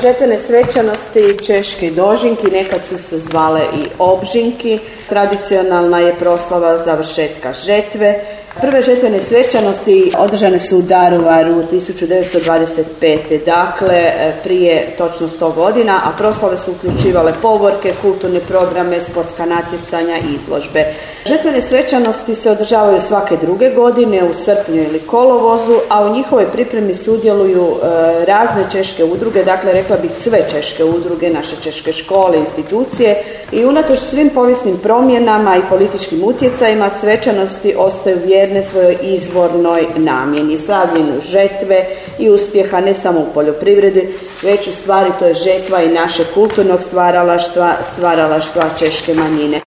žetvene svečanosti češke dožinki, nekad su se zvale i obžinki. Tradicionalna je proslava završetka žetve. Prve žetvene svečanosti održane su u Daruvaru 1925. Dakle, prije točno 100 godina, a proslave su uključivale povorke, kulturne programe, sportska natjecanja i izložbe. Žetvene svečanosti se održavaju svake druge godine u srpnju ili kolovozu, a u njihovoj pripremi sudjeluju razne češke udruge, dakle rekla bih sve češke udruge, naše češke škole, institucije, i unatoč svim povijesnim promjenama i političkim utjecajima svečanosti ostaju vjerne svojoj izvornoj namjeni, slavljenju žetve i uspjeha ne samo u poljoprivredi, već u stvari to je žetva i našeg kulturnog stvaralaštva češke manjine.